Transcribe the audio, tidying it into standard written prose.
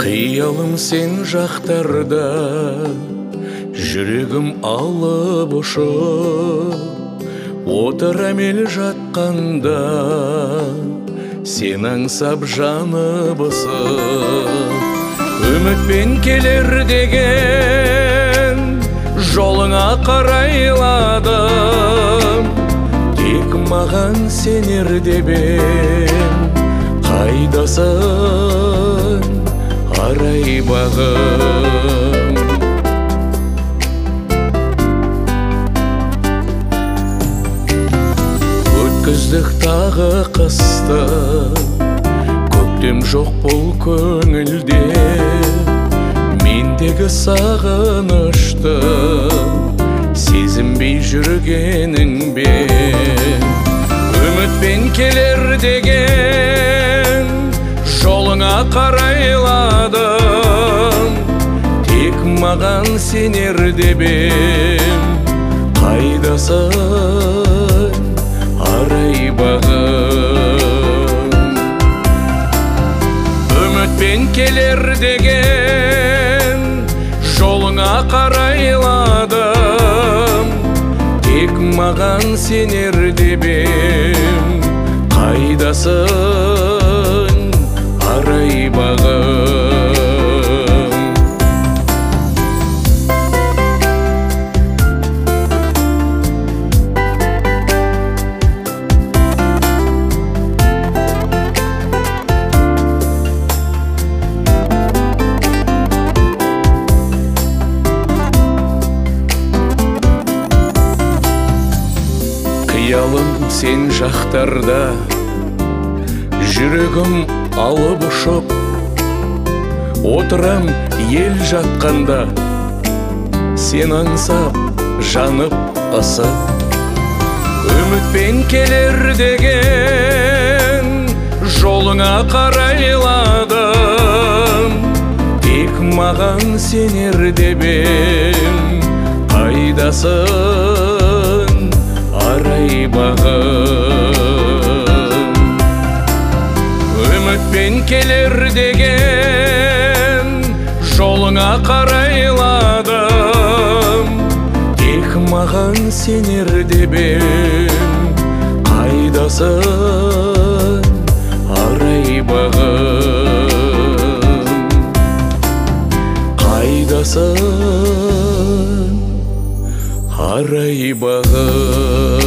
Қиялым сен жақтарда, жүрегім алып ұшып, отырам ел жатқанда, сен аңсап жанып ысып. Үмітпен келер деген жолыңа қарайладым, тек маған сенер деп ем. Қайдасың арай бағым? Өткіздік тағы қысты, көктем жоқ бұл көңілде. Мендегі сағынышты сезінбей жүргенің бе? Үмітпен келер деген жолыңа қарайладым, тек маған сенер деп ем. Қайдасың арай бағым? Үмітпен келер деген жолыңа қарайладым, тек маған сенер деп ем. Қайдасың арай бағым? Қиялым сен жақтарда, жүрегім алып ұшып, отырам ел жатқанда, сен аңсап жанып ысып. Үмітпен келер деген жолыңа қарайладым, тек маған сенер деп ем. Қайдасың арай бағым? Үмітпен келер деген жолыңа қарайладым, тек маған сенер деп ем. Қайдасың арай бағым? Қайдасың арай бағым?